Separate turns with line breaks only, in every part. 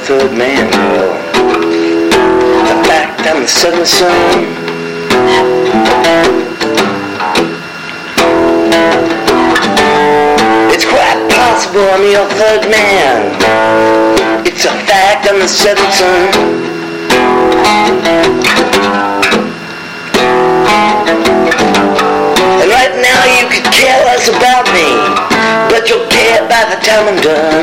third man, girl. The fact I'm the seventh son. It's quite possible I'm your third man. It's a fact I'm the seventh son. And right now you could care less about me, but you'll care by the time I'm done.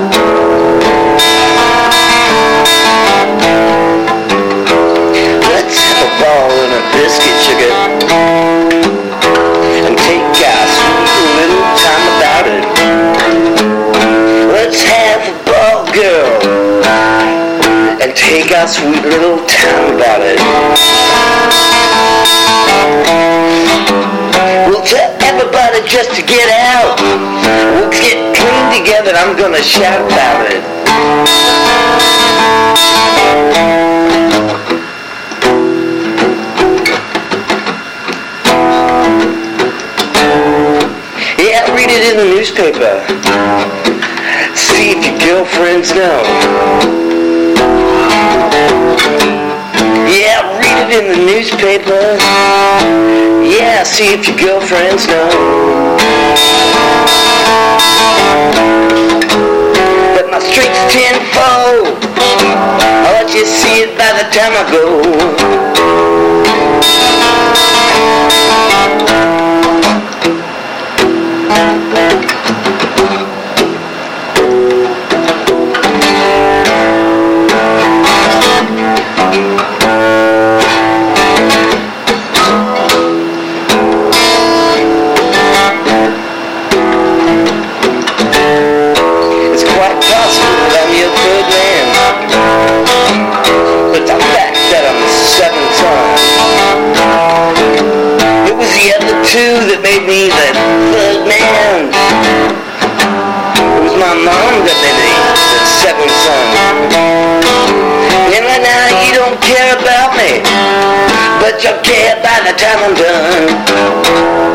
Let's have a ball and a biscuit, sugar, and take our sweet little time about it. Let's have a ball, girl, and take our sweet little time about it. We'll tell everybody just to get out. We'll get clean together, I'm gonna shout about it. Yeah, read it in the newspaper. See if your girlfriends know. Yeah, read it in the newspaper. Yeah, see if your girlfriends know. But my street's 10-fold. I'll let you see it by the time I go. That made me the third man. It was my mom that made me the seventh son. And right now you don't care about me, but you'll care by the time I'm done.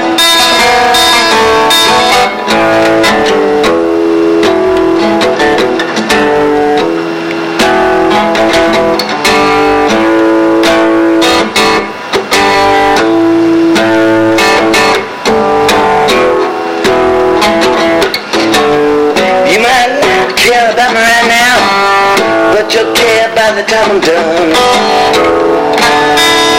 Care about me right now, but you'll care by the time I'm done.